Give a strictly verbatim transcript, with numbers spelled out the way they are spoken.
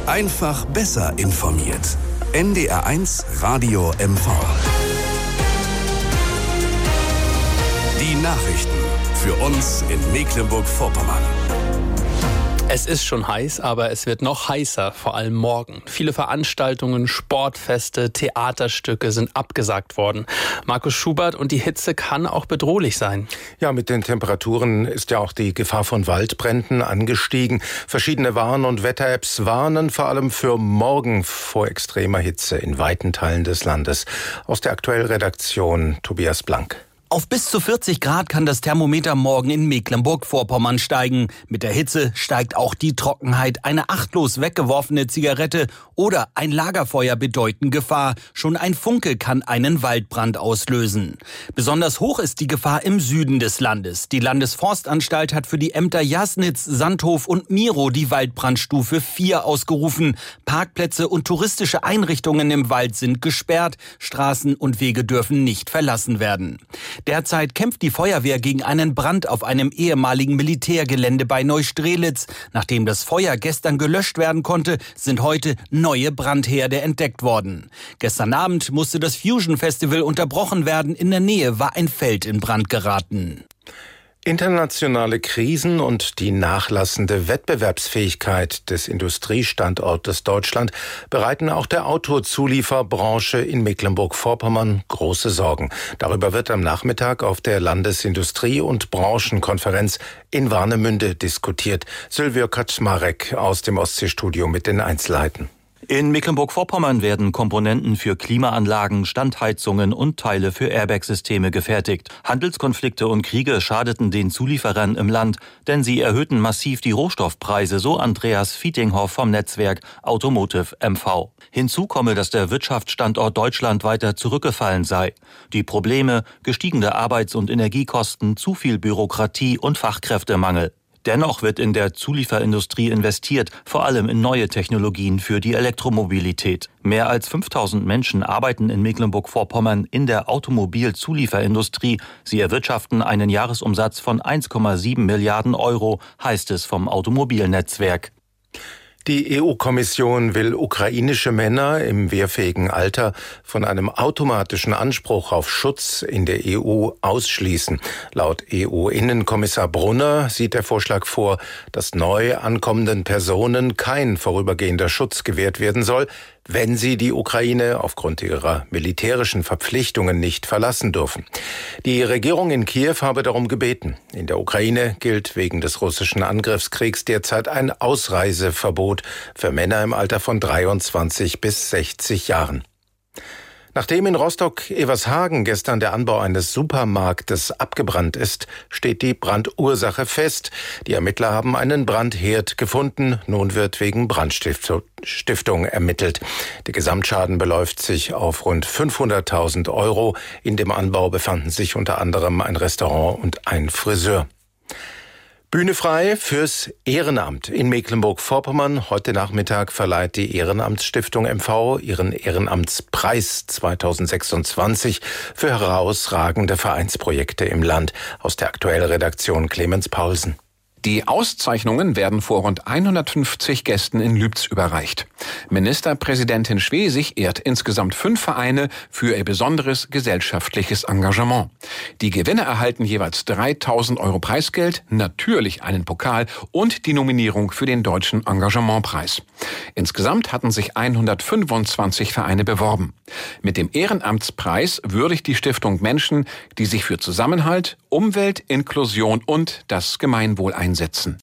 Einfach besser informiert. N D R eins Radio M V. Die Nachrichten für uns in Mecklenburg-Vorpommern. Es ist schon heiß, aber es wird noch heißer, vor allem morgen. Viele Veranstaltungen, Sportfeste, Theaterstücke sind abgesagt worden. Markus Schubert, und die Hitze kann auch bedrohlich sein. Ja, mit den Temperaturen ist ja auch die Gefahr von Waldbränden angestiegen. Verschiedene Warn- und Wetter-Apps warnen vor allem für morgen vor extremer Hitze in weiten Teilen des Landes. Aus der Aktuell-Redaktion Tobias Blank. Auf bis zu vierzig Grad kann das Thermometer morgen in Mecklenburg-Vorpommern steigen. Mit der Hitze steigt auch die Trockenheit. Eine achtlos weggeworfene Zigarette oder ein Lagerfeuer bedeuten Gefahr. Schon ein Funke kann einen Waldbrand auslösen. Besonders hoch ist die Gefahr im Süden des Landes. Die Landesforstanstalt hat für die Ämter Jasnitz, Sandhof und Miro die Waldbrandstufe vier ausgerufen. Parkplätze und touristische Einrichtungen im Wald sind gesperrt. Straßen und Wege dürfen nicht verlassen werden. Derzeit kämpft die Feuerwehr gegen einen Brand auf einem ehemaligen Militärgelände bei Neustrelitz. Nachdem das Feuer gestern gelöscht werden konnte, sind heute neue Brandherde entdeckt worden. Gestern Abend musste das Fusion Festival unterbrochen werden. In der Nähe war ein Feld in Brand geraten. Internationale Krisen und die nachlassende Wettbewerbsfähigkeit des Industriestandortes Deutschland bereiten auch der Autozulieferbranche in Mecklenburg-Vorpommern große Sorgen. Darüber wird am Nachmittag auf der Landesindustrie- und Branchenkonferenz in Warnemünde diskutiert. Sylvio Kaczmarek aus dem Ostseestudio mit den Einzelheiten. In Mecklenburg-Vorpommern werden Komponenten für Klimaanlagen, Standheizungen und Teile für Airbag-Systeme gefertigt. Handelskonflikte und Kriege schadeten den Zulieferern im Land, denn sie erhöhten massiv die Rohstoffpreise, so Andreas Fietinghoff vom Netzwerk Automotive M V. Hinzu komme, dass der Wirtschaftsstandort Deutschland weiter zurückgefallen sei. Die Probleme: gestiegene Arbeits- und Energiekosten, zu viel Bürokratie und Fachkräftemangel. Dennoch wird in der Zulieferindustrie investiert, vor allem in neue Technologien für die Elektromobilität. Mehr als fünftausend Menschen arbeiten in Mecklenburg-Vorpommern in der Automobilzulieferindustrie. Sie erwirtschaften einen Jahresumsatz von eins Komma sieben Milliarden Euro, heißt es vom Automobilnetzwerk. Die E U-Kommission will ukrainische Männer im wehrfähigen Alter von einem automatischen Anspruch auf Schutz in der E U ausschließen. Laut E U-Innenkommissar Brunner sieht der Vorschlag vor, dass neu ankommenden Personen kein vorübergehender Schutz gewährt werden soll, wenn sie die Ukraine aufgrund ihrer militärischen Verpflichtungen nicht verlassen dürfen. Die Regierung in Kiew habe darum gebeten. In der Ukraine gilt wegen des russischen Angriffskriegs derzeit ein Ausreiseverbot für Männer im Alter von dreiundzwanzig bis sechzig Jahren. Nachdem in Rostock-Evershagen gestern der Anbau eines Supermarktes abgebrannt ist, steht die Brandursache fest. Die Ermittler haben einen Brandherd gefunden. Nun wird wegen Brandstiftung ermittelt. Der Gesamtschaden beläuft sich auf rund fünfhunderttausend Euro. In dem Anbau befanden sich unter anderem ein Restaurant und ein Friseur. Bühne frei fürs Ehrenamt in Mecklenburg-Vorpommern. Heute Nachmittag verleiht die Ehrenamtsstiftung M V ihren Ehrenamtspreis zweitausendsechsundzwanzig für herausragende Vereinsprojekte im Land. Aus der Aktuell-Redaktion Clemens Paulsen. Die Auszeichnungen werden vor rund hundertfünfzig Gästen in Lübz überreicht. Ministerpräsidentin Schwesig ehrt insgesamt fünf Vereine für ihr besonderes gesellschaftliches Engagement. Die Gewinner erhalten jeweils dreitausend Euro Preisgeld, natürlich einen Pokal und die Nominierung für den Deutschen Engagementpreis. Insgesamt hatten sich hundertfünfundzwanzig Vereine beworben. Mit dem Ehrenamtspreis würdigt die Stiftung Menschen, die sich für Zusammenhalt, Umwelt, Inklusion und das Gemeinwohl einsetzen.